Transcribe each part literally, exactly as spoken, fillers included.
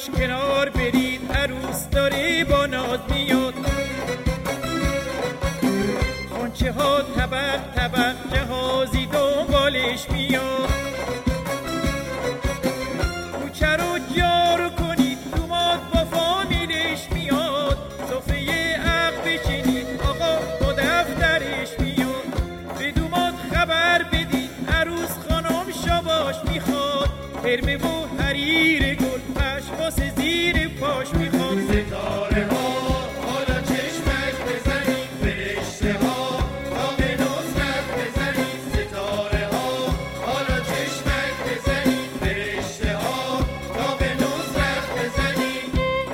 راش کنار برید، عروس داره با ناز میاد. خانچه ها طبق طبق جهازی دنبالش میاد. کوچه رو جارو کنید، دوماد با فامیلش میاد. صفحه عقد بچینید، آقا با دفترش میاد. به دوماد خبر بدید، عروس خانم شاباش میخواد. هرمه و حریر گل پشواس زیر پاش میخواد. ستاره ها حالا چشمک بزنید، فرشته ها تا به نصرت بزنید. ستاره ها حالا چشمک بزنید، فرشته ها تا به نصرت بزنید.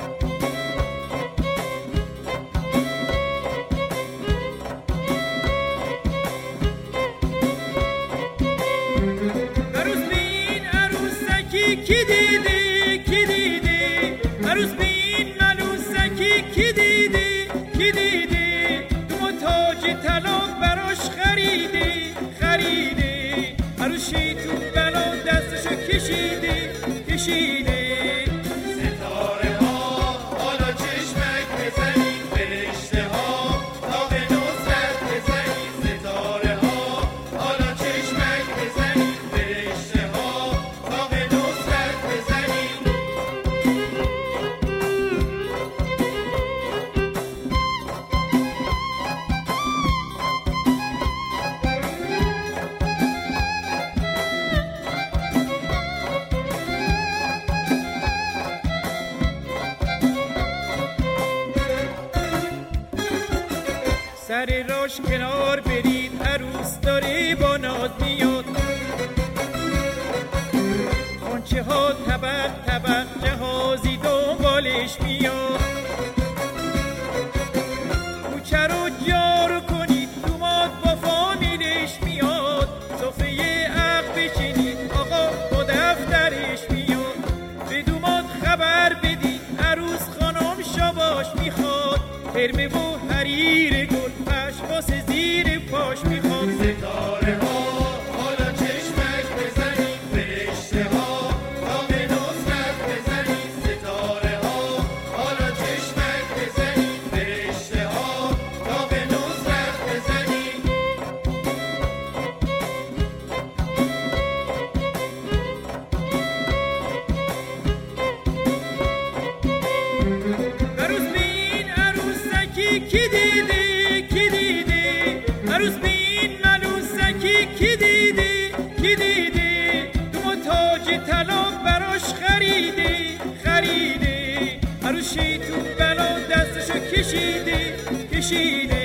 عروس بین عروسکی کی دیدی کی دیدی، عروس بین عروسکی کی دیدی کی دیدی. تو تاج طلا براش خریدی خریدی. عروس شیطون بلا دستشو کشیدی کشیدی. ستاره ها حالا چشمک بزنید، فرشته ها تا به نصرت بزنید. ستاره ها حالا چشمک بزنید، فرشته ها تا به نصرت بزنید. سر راش کنار برید، عروس داره با ناز میاد. خانچه ها طبق طبق جهازی دنبالش میاد. کوچه رو جارو کنید، دوماد با فامیلش میاد. صفحه عقد بچینید، آقا با دفترش میاد. به دوماد خبر بدید، عروس خانم شاباش میخواد. هرمه و حریر گل پشواس زیر پاش میخواد. ستاره ها حالا چشمک بزنید، فرشته ها تا به نصرت بزنید. ستاره ها حالا چشمک بزنید، فرشته ها تا به نصرت بزنید. عروس بین عروسکی کی دیدی کی دیدی، عروس بین عروسکی کی دیدی کی دیدی. تو تاج طلا براش خریدی خریدی. عروس شیطون بلا دستشو کشیدی کشیدی.